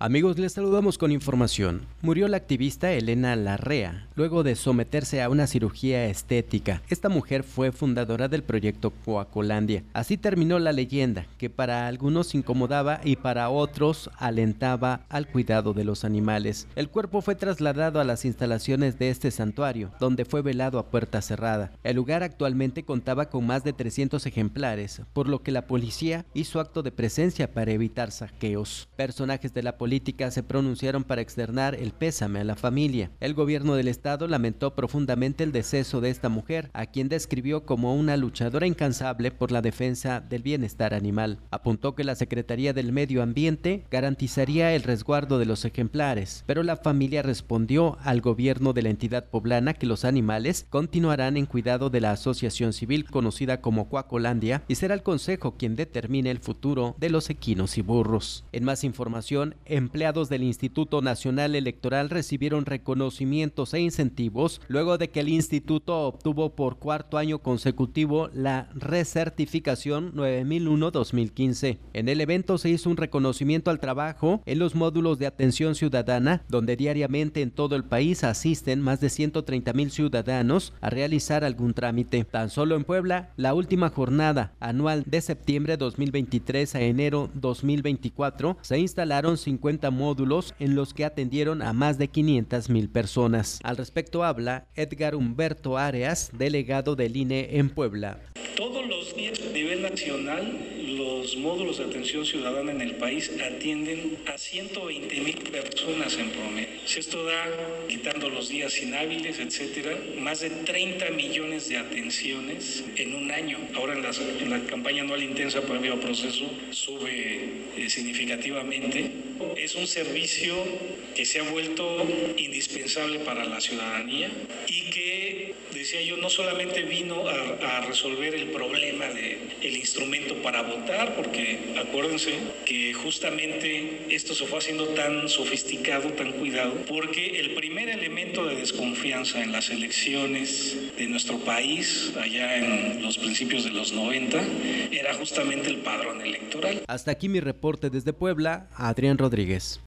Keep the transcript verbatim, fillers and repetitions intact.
Amigos, les saludamos con información. Murió la activista Elena Larrea, luego de someterse a una cirugía estética. Esta mujer fue fundadora del proyecto Coacolandia. Así terminó la leyenda, que para algunos incomodaba y para otros alentaba al cuidado de los animales. El cuerpo fue trasladado a las instalaciones de este santuario, donde fue velado a puerta cerrada. El lugar actualmente contaba con más de trescientos ejemplares, por lo que la policía hizo acto de presencia para evitar saqueos. Personajes de la política se pronunciaron para externar el pésame a la familia. El gobierno del estado lamentó profundamente el deceso de esta mujer, a quien describió como una luchadora incansable por la defensa del bienestar animal. Apuntó que la Secretaría del Medio Ambiente garantizaría el resguardo de los ejemplares, pero la familia respondió al gobierno de la entidad poblana que los animales continuarán en cuidado de la asociación civil conocida como Coacolandia y será el consejo quien determine el futuro de los equinos y burros. En más información, empleados del Instituto Nacional Electoral recibieron reconocimientos e incentivos luego de que el instituto obtuvo por cuarto año consecutivo la recertificación nueve mil uno dos mil quince. En el evento se hizo un reconocimiento al trabajo en los módulos de atención ciudadana, donde diariamente en todo el país asisten más de ciento treinta mil ciudadanos a realizar algún trámite. Tan solo en Puebla, la última jornada anual de septiembre dos mil veintitrés a enero dos mil veinticuatro se instalaron cincuenta módulos en los que atendieron a más de quinientas mil personas. Al respecto habla Edgar Humberto Arias, delegado del I N E en Puebla. Todos los días a nivel nacional, los módulos de atención ciudadana en el país atienden a ciento veinte mil personas en promedio. Esto da, quitando los días inhábiles, etcétera, más de treinta millones de atenciones en un año. Ahora en, las, en la campaña anual intensa previo a proceso sube eh, significativamente. Es un servicio que se ha vuelto indispensable para la ciudadanía y que, decía yo, no solamente vino a, a resolver el problema del instrumento para votar, porque acuérdense que justamente esto se fue haciendo tan sofisticado, tan cuidado, porque el primer elemento de desconfianza en las elecciones de nuestro país, allá en los principios de los noventa, era justamente el padrón electoral. Hasta aquí mi reporte desde Puebla, Adrián Rodríguez.